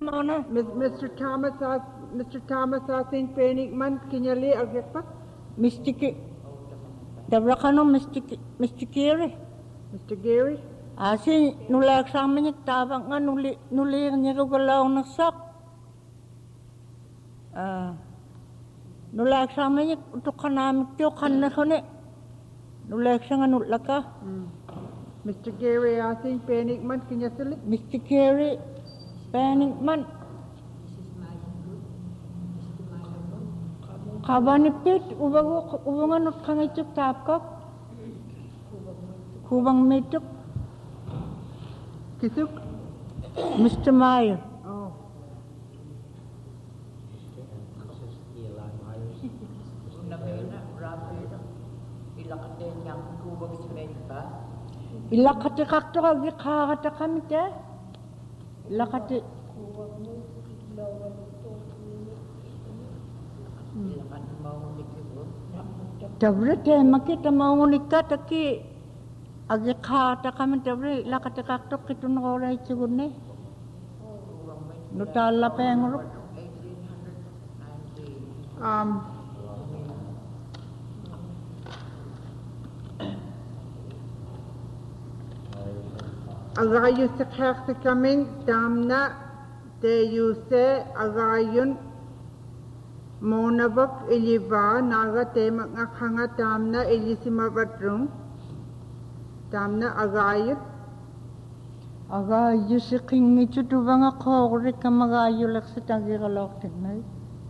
mana? Mr. Thomas ating penik man kinyali agyapak. Mr. Dabrakano Mr. Gary. Mr. Gary. Asi nulak sa amin yung tabang nga nuli niya galaw na sak. Nulak sa amin yung utukan namin tiyo kan na kone. Nulak sa nga nulaka. Mr. Gary ating penik man kinyasali. Mr. Gary penik man. Kabanipit ubangan ut kang ituk tapkok. Hubang mituk. Kisuk? Mr. Meyer. Oh. Ilakati kakto kagi kakata kami te. Ilakati. Tabre te makita maungika taki agi kakata kami tabre ilakati kakto kitun oray sigurne. Nutala penguruk. Agayu sa kaming damna te yuse agayun monabak iliba naga te makakanga damna ilisimabatrung damna agayu Agayu si kingi chutu banga kogre ka magayu lak sa tagi kalok tinay.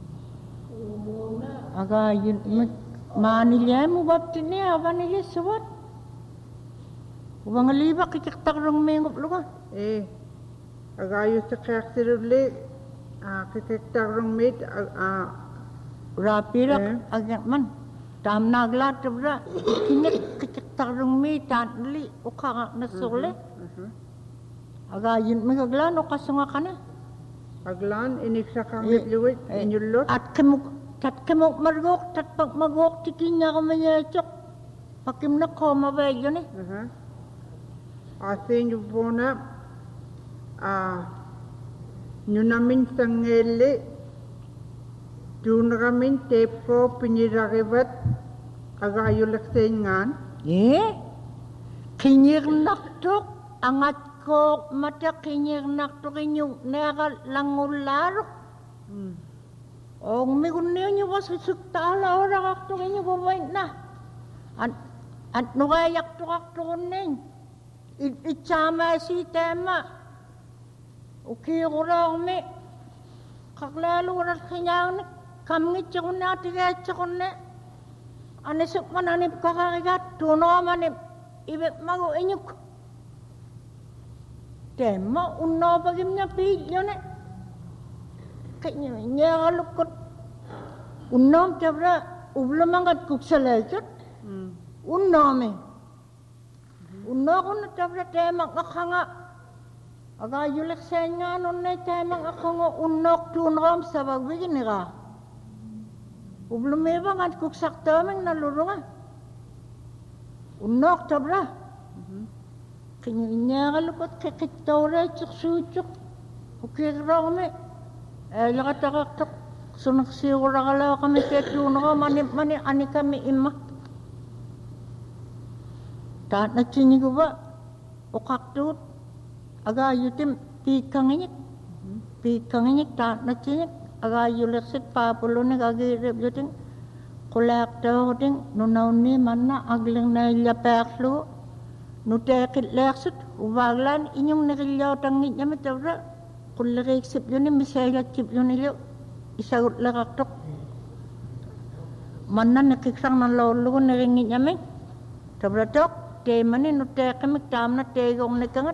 Agayu manilya mo bapti niya abanilya suwat. Ubang liba kikiktak rong mengop luka. Agayu sa kaksiruli kikiktak rong mit Rapirak agak man. Tam naglat tabra kinik kikiktak rong mit tanli ukak nasule. Agayun magaglan o kasunga ka na. Aglan inik sa kamit liwit inyulot. At kemok margok tat pag magok tikinya ka manyachok. Pakim na ko mabay yun Asin yung po na nyo namin sangeli doon namin tape ko pinirakibat agayulak sa ingan. Kinyir naktok angat ko mata kinyir naktok inyong nera langularok. O ngumigun niyo ba sa suktala orang aktok inyong bumain na. At nukayak tok ning. Itsama si tema. Okay kurang me. Kaklalo rat kanyang kami cakun na tiga cakun na. Anesok mananip kakakigat tuno manip ibet mago inyuk. Tema unno bagim niya pidyo na. Kanya niya kalukot. Unnom tabra ublamangat kuksalajot. Unno me. Unno ko na tabra temang akanga. Agayulak sa nga nun na temang akanga unnok tunom sa bagbigin nila. Ublumeba nga kuksak tamang nalurunga. Unnok tabra. Kanya kalukot kakitawra tsuksutsuk. Ukiraw me. Lakatakaktak. Sunaksiwara kalaw kami ketuno mani ani kami ima. Taat na chinigo ba? O kaktut. Agayutim pikanginik. Pikanginik taat na chinik. Agayuleksit papulo ni agirip yuting. Kulakta huting nunaw ni mana agling na ilapaklo. Nutekit leksit. Ubaglan inyong nakilyaw tangit niya matawra. Kulariksip yun ni misaylatsip yun nilyo. Isagot lakaktok. Mana nakiksang ng lolo naringit niya may. Tabratok. Tema ni nutekimik tam na tegong nakangat.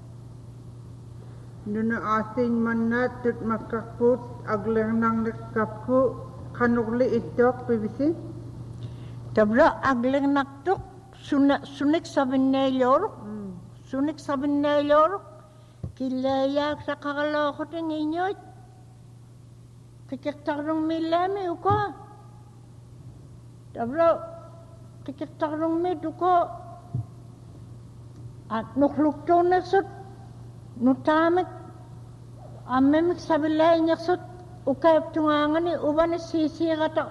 Nuna asing manna tut makakut aglang nang nakapku kanukli itok pibisi. Tabra aglang naktok sunik sabin na ilor. Sunik sabin na ilor. Kilayak sa kakalokot ng inyot. Kikiktarong milami uko. Tabra kikiktarong mid uko. At nuklukto na sut, nutamit, Amem sabila nyaksut ukay tungangani ubani sisi kata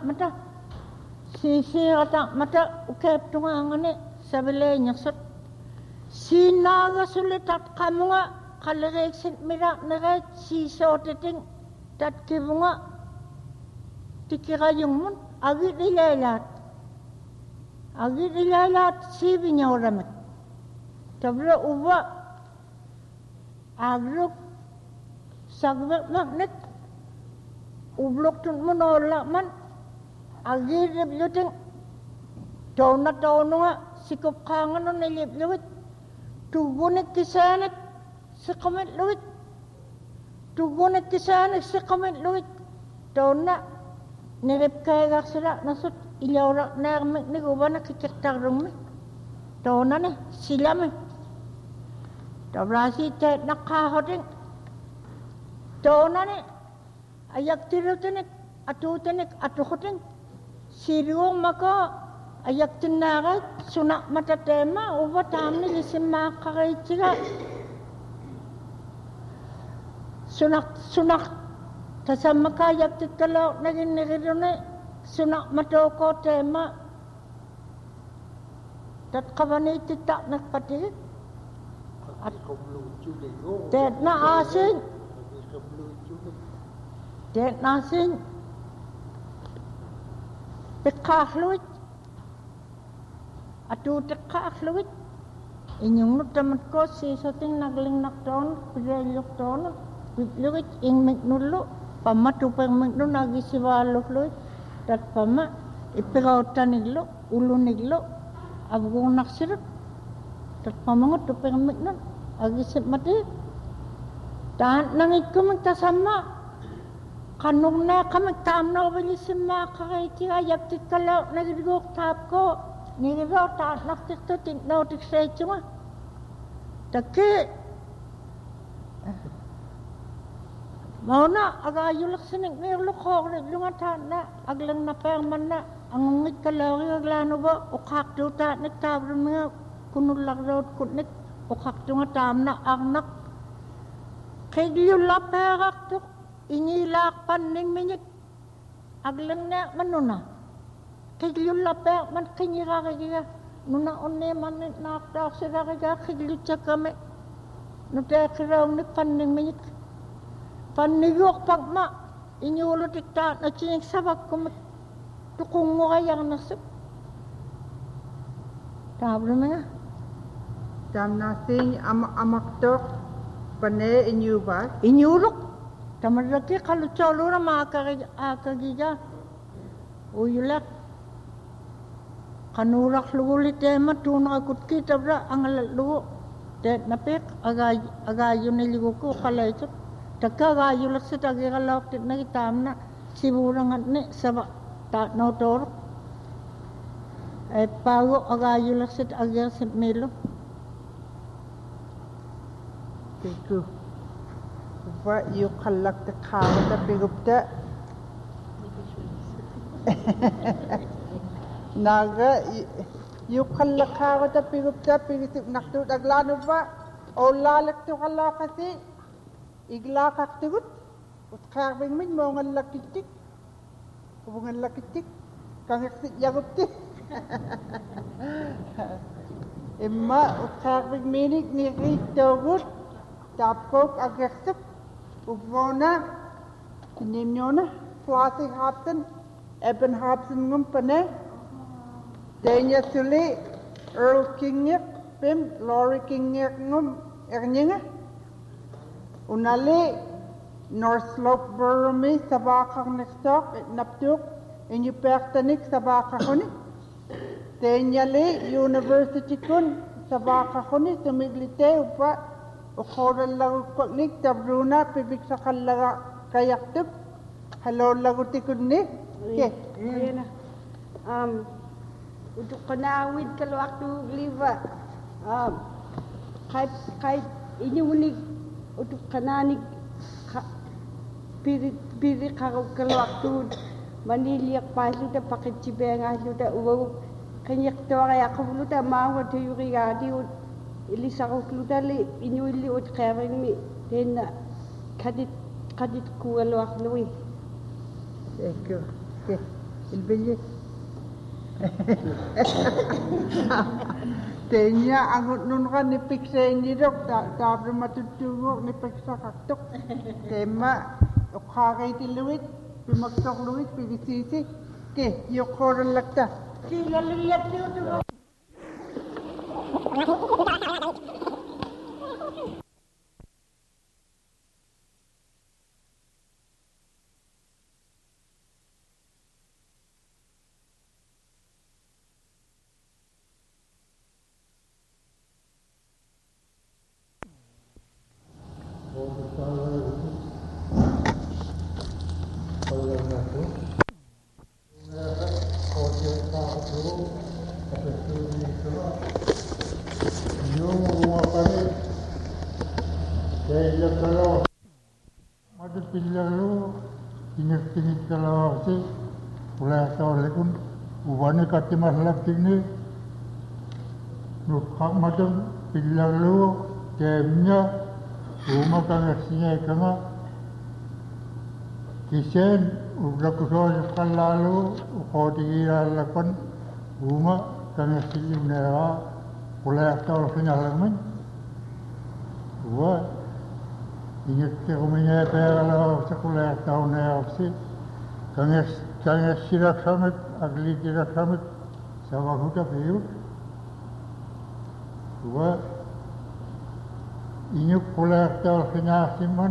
mata ukay tungangani sabila nyaksut sinaga sulitat kamunga kalreksin mira naga siso teting tat kibunga tikirayung mun agi dilaylat sibinya oramet tabra uba agruk sagbek magnet ublok tun menolak man agi ribluting tauna sikup kangen on nilibluit tugunik kisanet sekomet luit tugunik kisanet sekomet luit tauna nirip kaya gaksira nasut ilawrak narmik ni gubana kicektar rumi tauna ni silami tabrasi tet nakahoting tauna ni ayak tirutenik atuhoting siriwong maka ayak tinagat sunak mata tema uba tamni lisim makaray sila sunak tasama ka ayak titalok naging nagirune sunak matoko tema tat kawani titak nagpatigit tet na asing tet na asing tekahluit atu tekahluit inyong nutamat ko si sating nagling nakton pidayok ton luit ing meknulo pamatupang meknu nagi siwalok luit tat pama ipirautan niglo ulo niglo abgung naksirut tat pamangot tupang meknu agi mati tahan nangit ko magtasama kanong na kami tamna bali sima kakay tiga yak tikalaw nagigok tap ko nigiraw tahan naktikto tiknaw tiksay chunga taki mauna agayulak sinig nirlo kogre lunga tahan na aglang napayang man na angungit kalawin aglano ba ukak do tahan nagtabro mga kunulak road kunit ukak do nga tamna agnak kay giyulap perak tuk inilak paning minit aglang na manuna kiglu lapek man kinyira kaya nuna onne man nakta sira kaya kiglu cakame nuta kiraw ni paning minit panigok pagma inyulo tikta na chinik sabak ko tukong mo kayang nasip tablo mga tam nasing amaktok pane inyurok tamaraki kalau colo na makakagiga uyulak kanurak lugulit tema tuna akut kita bra angal lugu tet napek agayo niligo ko kalaitot taka agayo laksit agi kalawak tit na kitamna siburangan ni saba ta notor pago agayo laksit agi melo tiku wa yu khalak ta khawata bigupta naga yukalla khawata pigupta pigisip naktu daglanu ba olalak tu khala kasi igla kaktigut utkar bing min mo ngal lakitik kubungan lakitik kangik yagupti imma utkar bing minik ni ritogut tapkok agersip ubona kinimnyona fuasi hapten eben hapsen ngumpane Denya Suli, Earl Kingek, Pim, Laurie Kingek ngum ernyinga. Unali North Slope Burumi sabakak nekstok naptuk inyu pertanik sabakak huni. Denya li University kun sabakak huni tumiglite upa ukoral lagu koknik tabruna pibik sakal laga kayaktub. Hello lagu tikun ni. Okay. Untuk kenawid kalau waktu liva kait ini unik untuk kenanik piri kalau waktu maniliak pasu ta pakai cibenga su ta uang kenyak tu orang aku lu ta mau tu yuri gadi ili sakau lu ta li ini ili ut kering mi tena kadit قد تكون الوقت Ecco, che il biglietto. Tenya ang nun ka ni piksa ni dok tapos matutugok ni piksa kaktok. Tema ukakay tiluit, pimagsok luit, pigisisi. Ke, yokoran lakta. Sila lihat itu. Tingit kalau si mulai tahun lekun ubahnya kati masalah ini nukak macam pilih lu kemnya rumah kangasnya kena kisen udah kusol lalu kau dikira lakukan rumah kangasnya mereka mulai tahun senyalan gua ingat rumahnya kalau sekolah tahun ni kangas sirak samit agli sirak samit sama huta piu gua ingat sekolah tahun senyasiman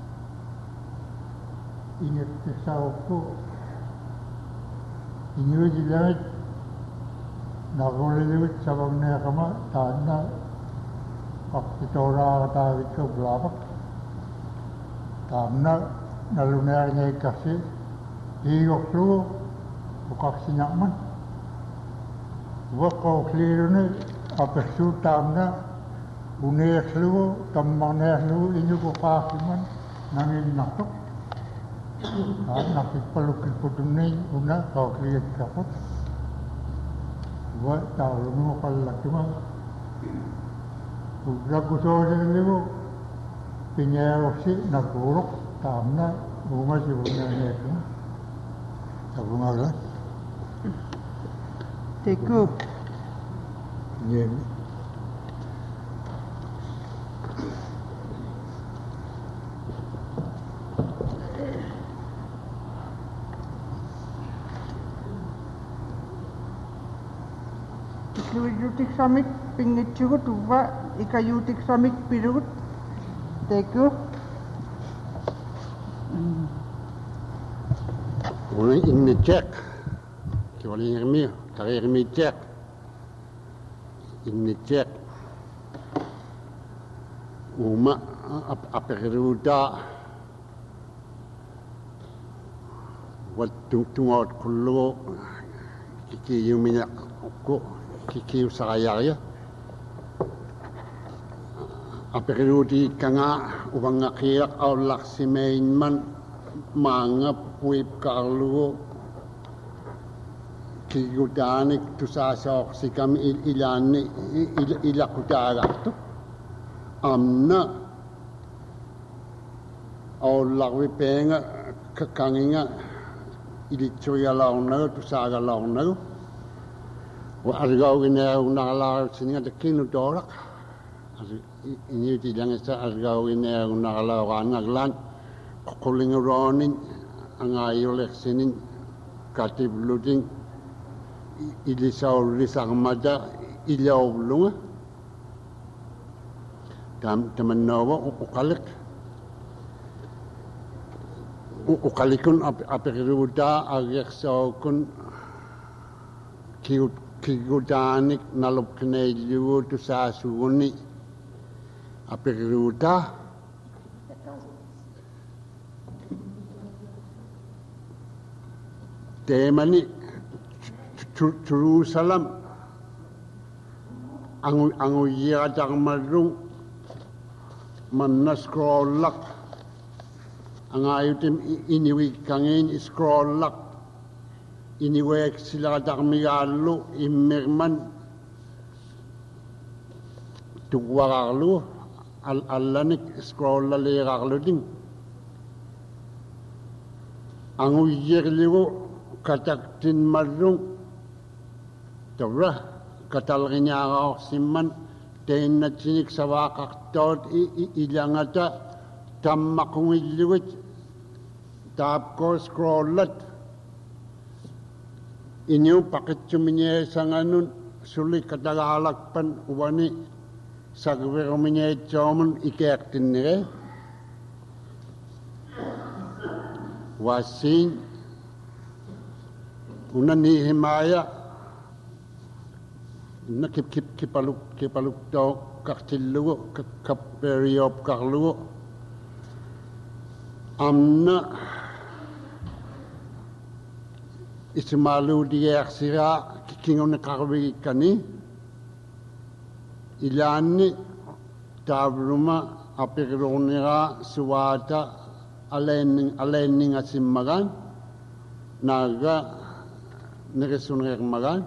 ingat kisahku ingat jilat nagolewit sabang nakama tanah pakitora tahu itu belabak tamna nalunarnya kasih hiok lu buka sinyaman wakau klirune apa su tamna unes lu tamane lu ini buka siman nangin natok nakik pelukil putune una kau klir kapot wa tahu lu kalau cuma udah kusol lu Pinya si nagurok tamna rumah si bunga itu, bunga lah. Teku. Ye. Yutik samik pingit cukup tuba ika yutik samik pirut. Teku. Orang ini cek, kalau ini kari ini cek, ini cek, rumah apa keruda, waktu tunggu kulo, kiki yuminya aku, kiki usaya ya. Apa kerudi kanga ubang ngakirak aulak si mainman manga puip karlu kigudanik tu sasok si kami ilani ilakudarak tu amna aulak wipenga kakanginga ilitsuya launa tu saga launa wa argau gina unala sininga dekinu dorak ini tidak ada argau ini unala wanaglan kuling ronin angayol eksinin katib luding ilisaw risang mada ilaw lunga teman nawa ukalikun apiruda ageksaw kun kigudanik nalop kinailu tu sa suni apiruda temani Jerusalem angu yadang marung manaskrolak angayutim iniwi kangin scrollak iniwek sila dagmigalu imirman tuwararlu alanik scrolla lerarlu ding anguyirligu kataktin marrung tawra katalginyaaqaorsimman teinnatsinik savaaqartoot ilangata tammaqungillugut taapko scrollat iniu paqitsuminiesanganun suli katagaalakpan uwani sagviruminieitsoomun ikeaqtinnire wasiin unanihimaya na kipalukto kartillugu kapperiop karlugu amna ismalu diaksira kingone karwikani ilani tavruma apirunira suwata alenning asimmagan naga neresunrermagan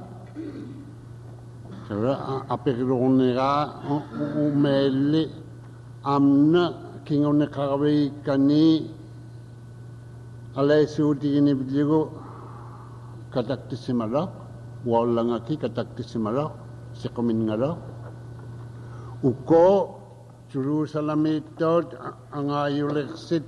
sara apirunira umeli amna kingone karwikani alesutigini bidigo kataktisimala walangaki kataktisimala sikominngala uko Jerusalemitot angayuleksit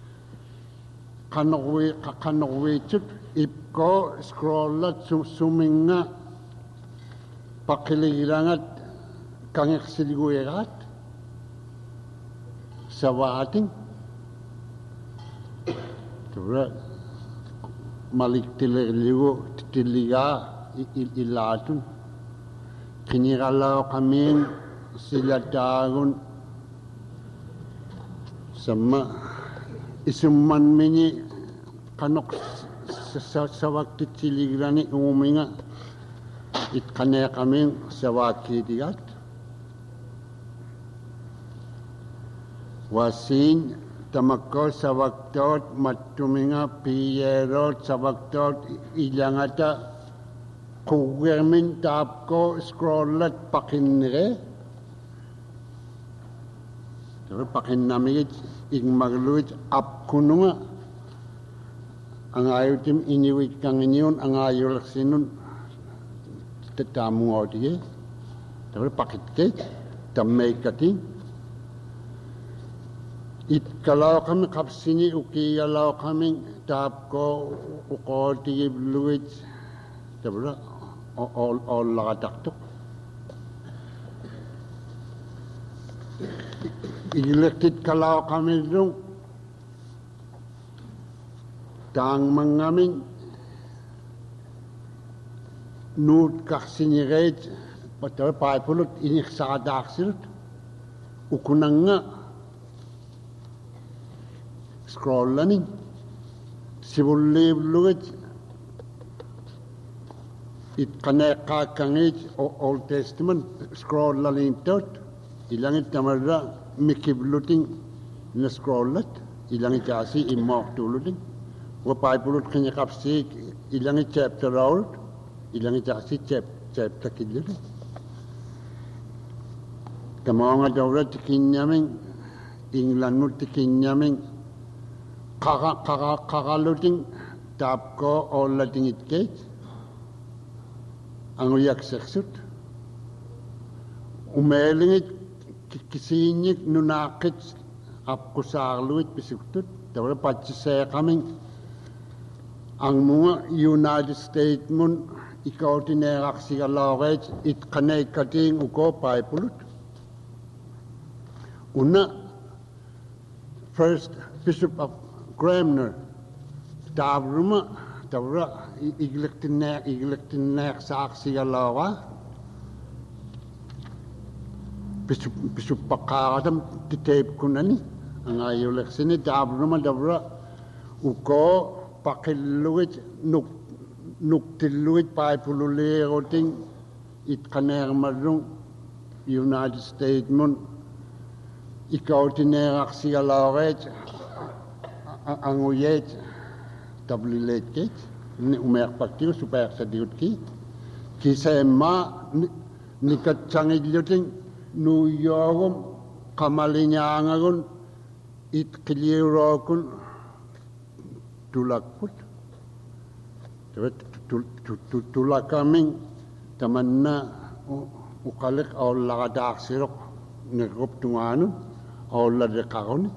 kanogwichut ipko scrollat suminga pakilirangat kangeksiliguerat sawating tura malik tilirligu tiliga ilatun kiniralaw kamin silatagun sama isumman mini kanok sawakti tiligrani uminga itkane kamin sawaki diat wasin tamakko sawaktot matuminga piyerot sawaktot ilangata kuwermin tapko scrollat pakinre pero pakinnamigit igmagluit apkununga ang ayutim iniwit kang inyon ang ayulaksinun tatamu odiye pero pakitkit tamay kating itkalaw kami kapsini ukiyalaw kami tapko ukotigib luit tabra all lakataktok elected kalaw kami dong tang mangamin nut kaksiniret patay paipulot iniksadaksilut ukunanga scrollaning sibulib luit it kaneka kangit Old Testament scrollaling tot ilangit tamarra mikibluting na scrollat ilangit kasi imok tuluting wapaipulut kanya kapsi ilangit chapter out ilangit kasi chapter kidluting kamonga dawra tikinyaming inglanut tikinyaming kakaluting tapko olating itkate ang uyak seksut umelingit kisinyik nunakit apkusarluit pisuktut tawala patsisaya kaming ang mga United States mun ikaw tinerak sigalawet itkanay kating uko paipulut una first Bishop of Cranmer tavruma tawra igлекtinnek saaksigalawa Bishop pakakatam titape kunani ang ayuleksini tavruma tawra uko pakilluit nuktilluit paipululeroting itkanermarung United States mun ikaw tinerak sigalawet ang uyet tablilet kit ni umer paktiu super sadiut ki sema nikatsangidluting New York kamalinyangagun it klirokun tulakput. Tulakaming tamanna ukalik awla kadaaksirok nagrup tunganun awla dekaroni.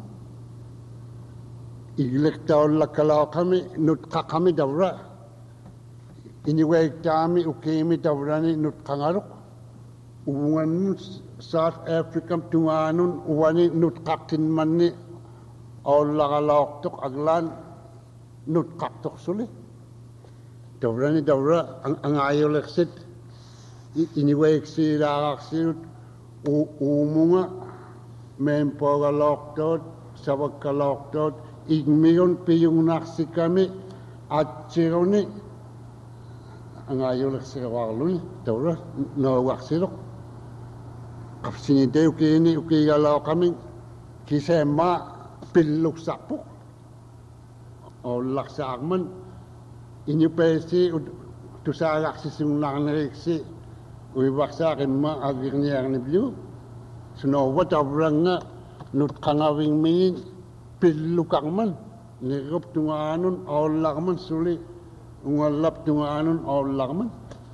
Iglek tawla kalaw kami nutka kami dawra. Iniwag kami ukemi dawrani nutkangarok. Uwan South Africa tunganun uwani nutkakin manni awla kalawaktok aglan nutkaktok suli. Dawra ang ayaw leksit iniwag si lakaksirut umunga mempo kalawaktot sabag kalawaktot igmiyon piyong naksi kami at sironi ang ayaw leksit kawakaluni dawra nawaksirok kapsingite ukini ukigalaw kami kisema piluk sapuk o laksakman inyo pesi tusalak si sunglang nariksi uibaksakin ma agir niya ni blue sunawa tabrang nga nutkangawing mingin pilukak man nirop tunganon awlak man suli ungalap tunganon awlak man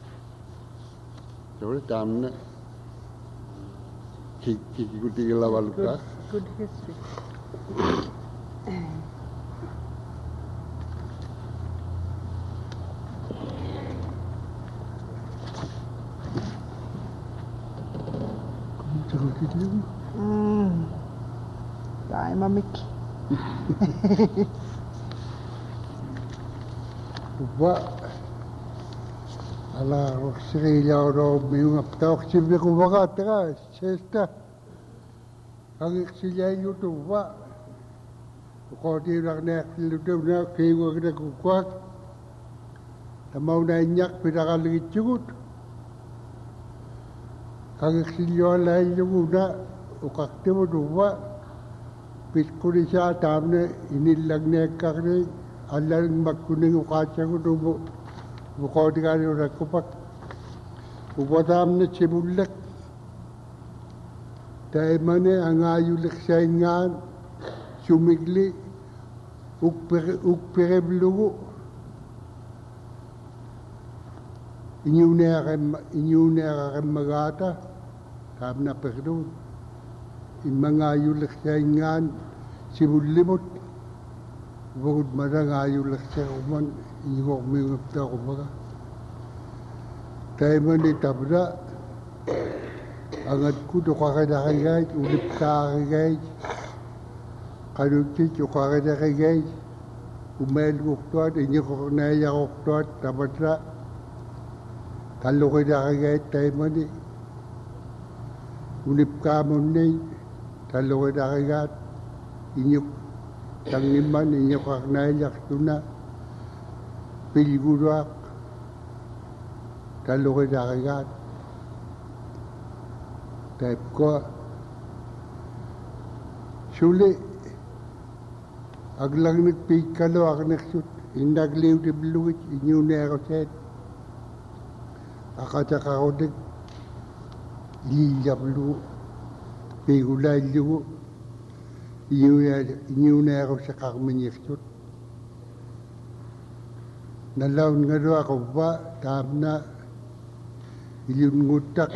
so tam na kikikuti lawal ka Good history. Dai mamik. Wa ala roksirila ro miung aptaok sibe ko wakatra sesta ang sila yuto wa ko di rak nek luto na kiwa kada kukwat tamaw na nyak pinakaligit yugut ang sila la yuguda ukakte mo duwa pitkuri siya tamne inilag nek kakne alang magkuning ukatsa ko dubo ko di kani rak kupak ubatam na chibulak dahil mane ang ayulik sa ingan, sumigli, ukpereblugo. Inyunera kan magata, kam na perdon. Mga ayulik sa ingan, simulimot. Bukod man ang ayulik sa kuman, inyok mingapta kumaga. Dahil mane tabra, angat ko to kakadakagay, ulip kakagay, kanukit yung kakadakagay, umel kuktuat, inyo kukunaya kuktuat, tabatra, kalukadakagay tayo mani, ulip kamunay, kalukadakagat, inyo tangiman, inyo kaknaya tuna, piligurak, kalukadakagat, type ko suli aglang nagpikalo ak naksut indagliw di bluwit inyo na ako set akataka ko dik liyablu pigulay liwo inyo na ako sa kakmanyaksut nalawn nga do ako ba tam na ilyun ngutak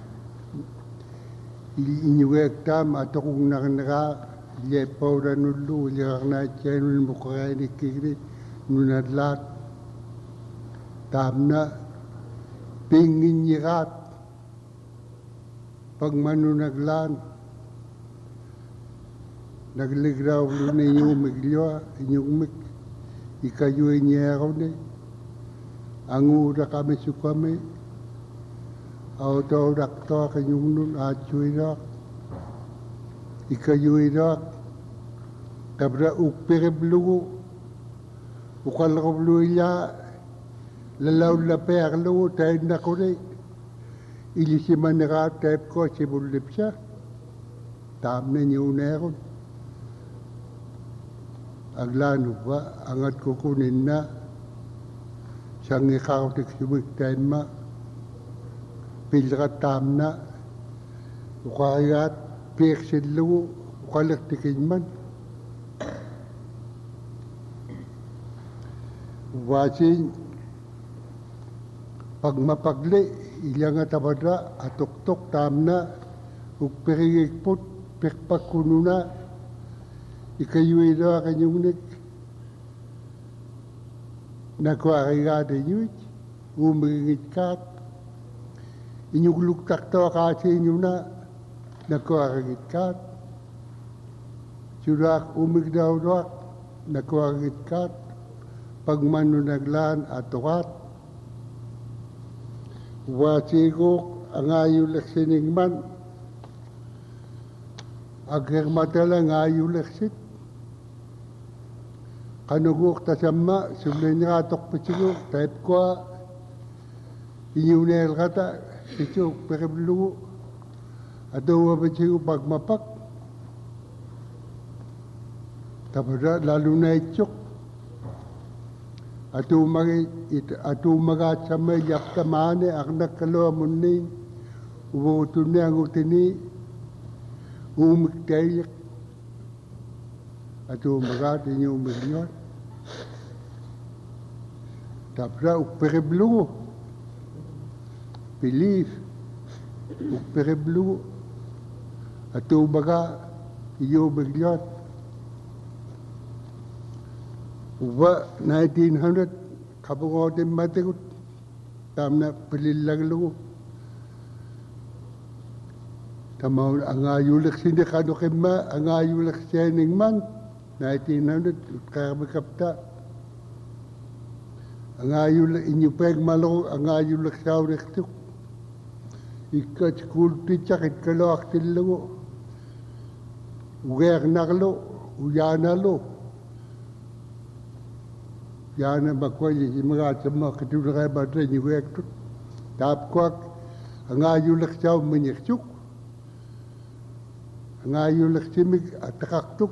inyuwek tam at akong nakanaka liyapaw na nulu liyak na siya nung mukha ni kikri nunadlat tam na pingin nyikat pag manunaglan nagligraw na inyong umigliwa inyong umig ikayoy niya ako ni ang ura kami sukami auto dakto kanyung nun achuirak ikayuirak tabra ukpereblugo ukalakabluya lalaw la perlo tayo na kore ilisiman naka tayo ko sibulip siya tam na niyo neron aglano ba angat kukunin na siyang ikakatik sumik tayo ma pilkat tam na ukayat peksin lugo ukalaktikin man Wasin pagmapagli ilang atabada atuktok tamna ukperigikput pekpakununa ikayuida kanyungnik nakuarigada nyuit umingitkat inyugluktakto kasi inyuna nakuarigitkat sudak umigdawdak nakuarigitkat pagmanunaglan atukat wasigok ang ayulak siningman aghermatala ang ayulak sit kanugok tasama sulinyatok pasigok type ko inyunel kata sichok pereblu adawa pasigok pagmapak tapos lalo na ichok atumagat sa may yaktamane ang nakalamunin uwutun niya ang utini umiktayak atumagat inyo umilyon tapos ukpereblu belief ukpereblu atumagat inyo umilyon Uwa 1900 kapungotin matikot tamna pililaglo tamaw ang ayulak sindikado kema ang ayulak sining man 1900 kabikapta ang ayulak inyo peg malo ang ayulak sawrik tuk ikat school teacher kit kalok tilago uwer naglo uyanalo Yana bakwai mga sama ketulungan badai ni wek tu tap kuak angayulak jauh menyekcuk angayulak simik atakaktuk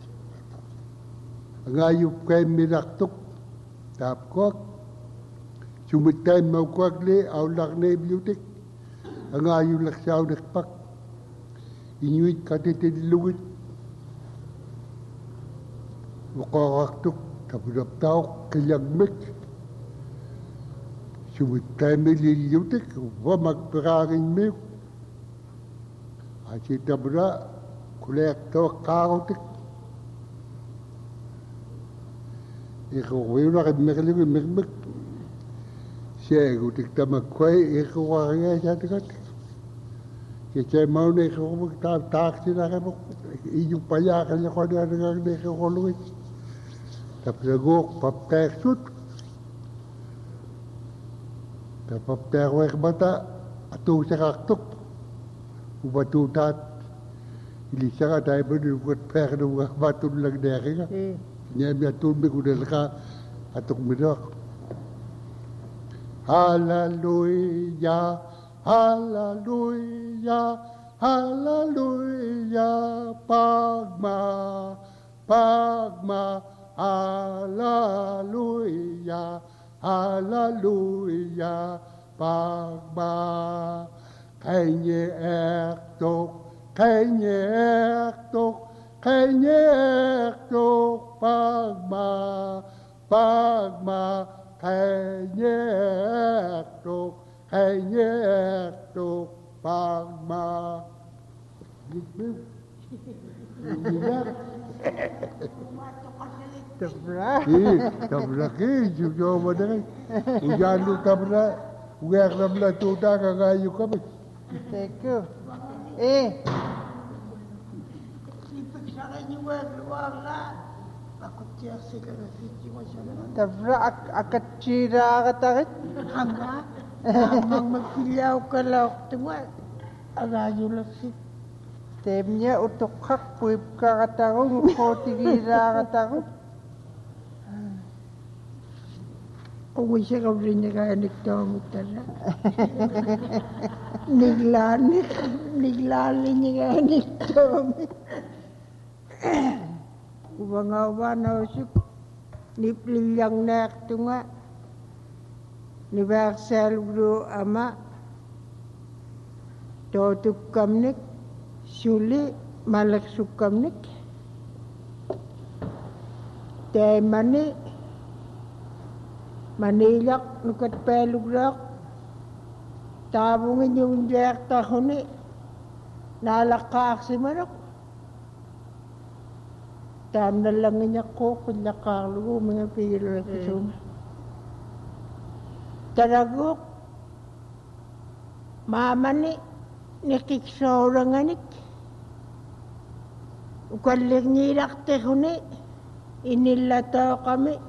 angayup kai miraktuk tap kuak sumitai mau kuak le aulak ne biutik angayulak jauh dekpak inuit katete diluit wakaktuk Kapudap tau kelyagmik. Sumitay mililiutik, wa magpirangin miyo. At si tabra, kulek tau karotik. Ikaw kayo na kimiklik. Siya gutik tamagkway, ikaw kakaya siya tikat. Kaya mau na ikaw magtaksi na kayo. Inyong payakan niya ko na ikaw kuluit. Tapos nagok papteksut. Tapos paptekwek bata. Atu sa kaktok. Ubatutat. Ilisa ka tayo ba nilukot pek ng mga batong lang deke ka. Niya miya tulbi ko nila ka atok minok. Hallelujah, hallelujah, hallelujah, pagma, hallelujah, hallelujah, pagma. Kanye ektok, pagma, kanye ektok, pagma. Tabra. Tabra ke, juga mana? Ujian lu tabra, ujian tabra tu tak kagak yuk kami. Thank you. Tabra akat cira katarit. Hanga, amang magpilaw ka lang tuwa. Arayo lang si. Temnya untuk hak puip ka katarong, kotigira katarong. Uwi siya ka rin niya kaya nagtawag tala. Niglali niya kaya nagtawag. Ubangawa na usip. Niplilyang nekto nga. Niversal bro ama. Totuk kamnik. Suli malak sukamnik. Temani. Manilak nukat peluglak tabungin yung direkta huni nalakak si Marok tam na lang niya ko kulakak lugo mga pilo na kusuma taragok mamani nikiksoranganik ukalik nilak te huni inilata kami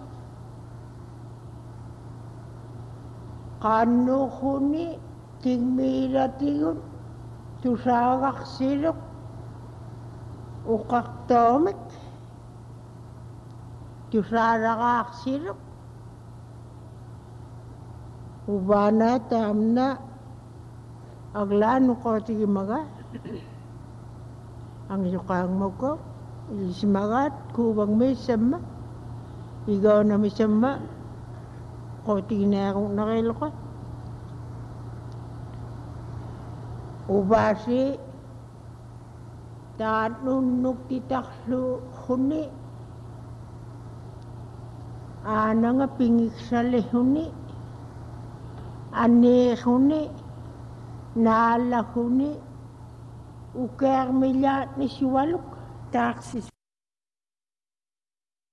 kanu huni tingmira tigun tusagak silok ukak tomik tusaragak silok ubana tamna aglano ko tigi maga ang sukang mo ko isimagat kubang may sama igaw na may sama ko tingin akong nakilo ko ubasi tanunok titaklo huni ana nga pingik sa lehuni ane huni nala huni uker milyat ni siwaluk taksis